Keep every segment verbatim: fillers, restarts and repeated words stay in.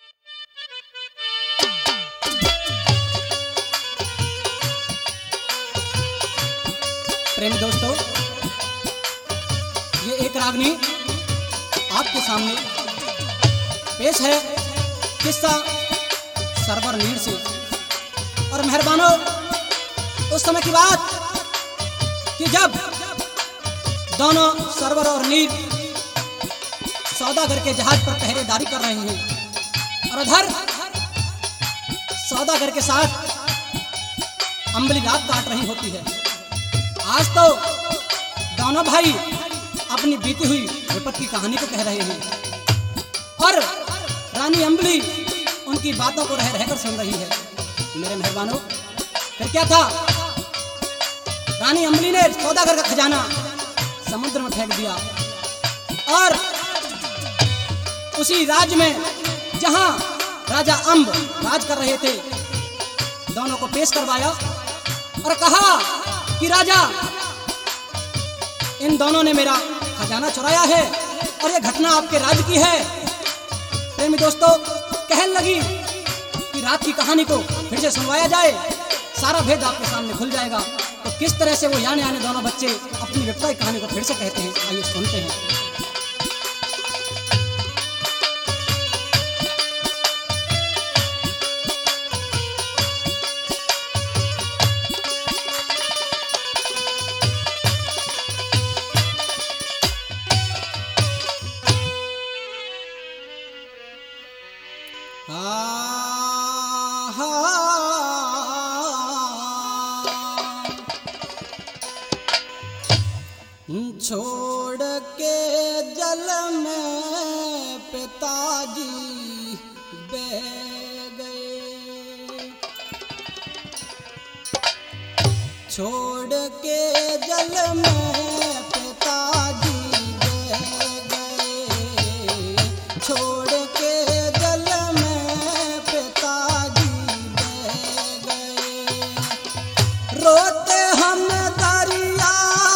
प्रेमी दोस्तों, ये एक रागनी आपके सामने पेश है किस्सा सरवर नीर से। और मेहरबानों, उस समय की बात कि जब दोनों सरवर और नीर सौदागर के जहाज पर पहरेदारी कर रहे हैं और उधर सौदागर के साथ अंबली रात काट रही होती है। आज तो दोनों भाई अपनी बीती हुई विपत्ति की कहानी को कह रहे हैं और रानी अंबली उनकी बातों को रह रहकर सुन रही है। मेरे मेहरबानों, फिर क्या था, रानी अंबली ने सौदागर का खजाना समुद्र में फेंक दिया और उसी राज्य में जहां राजा अंब राज कर रहे थे, दोनों को पेश करवाया और कहा कि राजा, इन दोनों ने मेरा खजाना चुराया है और यह घटना आपके राज्य की है। प्रेमी दोस्तों, कहने लगी कि रात की कहानी को फिर से सुनवाया जाए, सारा भेद आपके सामने खुल जाएगा। तो किस तरह से वो यानी आने दोनों बच्चे अपनी विपदा की कहानी को फिर से कहते हैं, आइए सुनते हैं। छोड़ के जल में पिताजी बह गए, छोड़ के जल में पिताजी बह गए, छोड़ के जल में पिताजी बह गए। रोते हम दरिया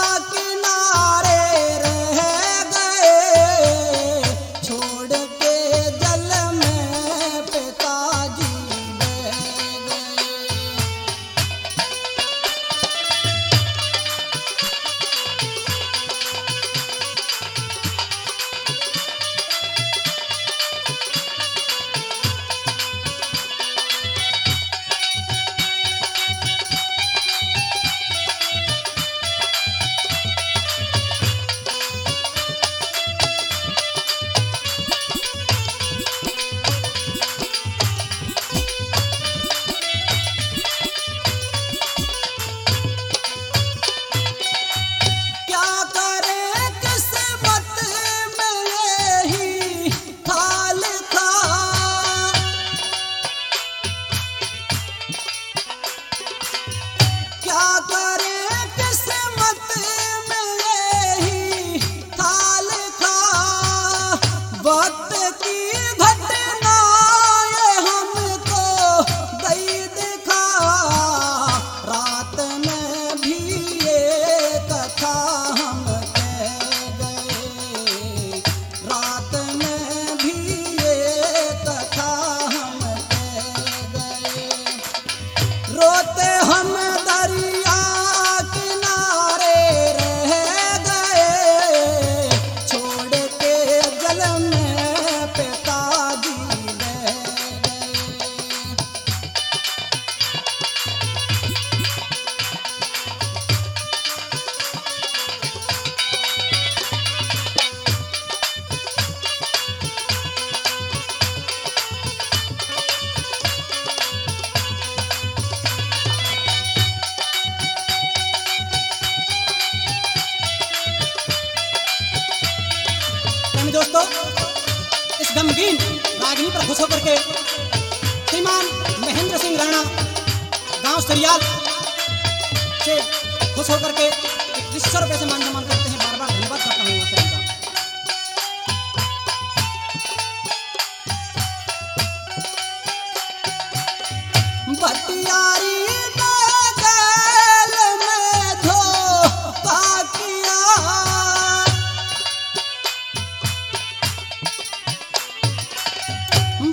दोस्तों, इस गमगीन रागनी पर खुश होकर के श्रीमान महेंद्र सिंह राणा गांव सरियाल से खुश होकर के इक्कीस सौ रुपए से मान सम्मान करते हैं। बार बार धन्यवाद करता हूँ सभी का। बटियारी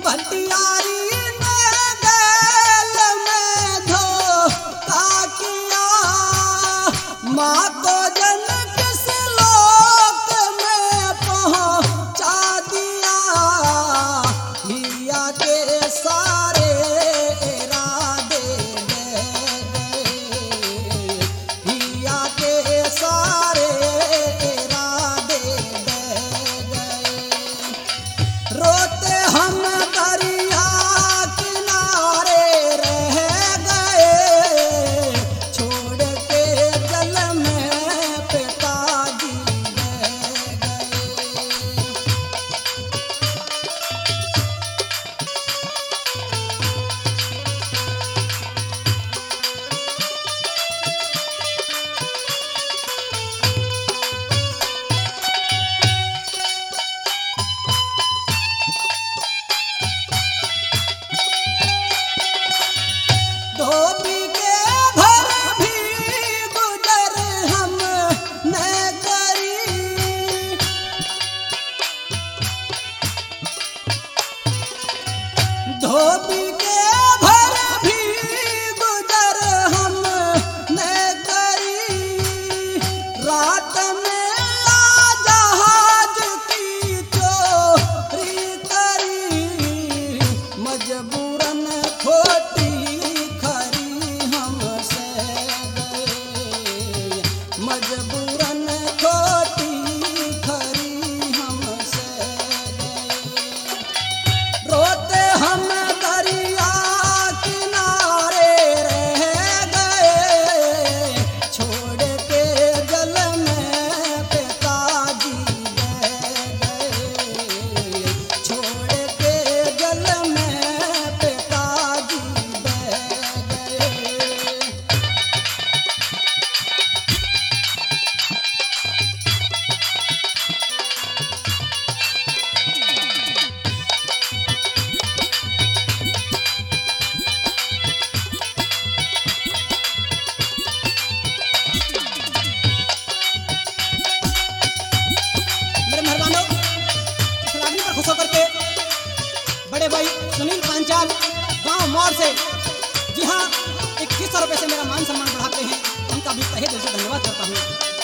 भटियारी ने गैल में धोखा किया, माँ को जन किस लोक में पहुँचा दिया। हिया के सारे इरादे गए, हिया के सारे इरादे गए। रोते हम दरिया किनारे रह गए, छोड़ के जल में पिताजी बह गए। धोबी के घर भी गुजर हम न करी, धोबी के घर भी गुजर हम न करी। रात में ला जहाज की चोरी करी, मजबूरन खोटी मजबूरन खोटी खरी हमसे गए। रोते हम दरिया किनारे रह गए, छोड़ के जल में पिताजी बह गए, छोड़ के जल में पिताजी बह गए। मेरे मेहरबानों, इस आदमी पर खुश होकर के बड़े भाई सुनील पांचाल गांव मोर से, जी हाँ, इक्कीस सौ रुपये से मेरा मान सम्मान बढ़ाते हैं, उनका भी तहे दिल से धन्यवाद करता हूँ।